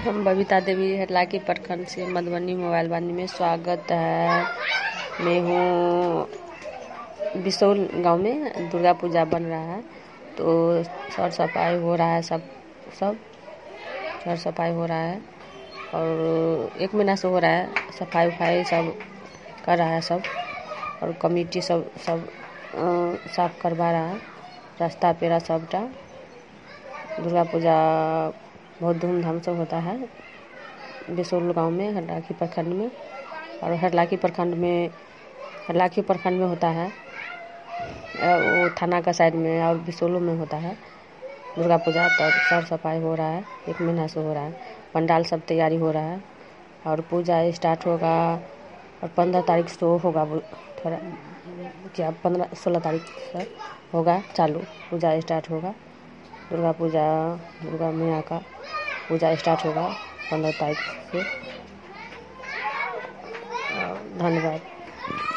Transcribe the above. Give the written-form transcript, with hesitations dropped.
हम बबीता देवी हरलाखी प्रखंड से मधुबनी मोबाइल वाणी में स्वागत है। मैं हूँ बिसोल गांव में दुर्गा पूजा बन रहा है, तो साफ सफाई हो रहा है। सब साफ सफाई हो रहा है और 1 महीना से हो रहा है। सफाई सब कर रहा है सब, और कमेटी सब साफ करवा रहा है। रास्ता पेरा सबटा। दुर्गा पूजा बहुत धूमधाम से होता है बिसोल गांव में, हरलाखी प्रखंड में। और हरलाखी प्रखंड में होता है, वो थाना का साइड में, और बिसोलो में होता है दुर्गा पूजा। तो साफ सफाई हो रहा है, 1 महीना से हो रहा है। पंडाल सब तैयारी हो रहा है और पूजा स्टार्ट होगा। और 15 तारीख से होगा, थोड़ा क्या 15-16 तारीख से होगा चालू, पूजा स्टार्ट होगा। दुर्गा मैया का पूजा स्टार्ट होगा 15 तारीख से। धन्यवाद।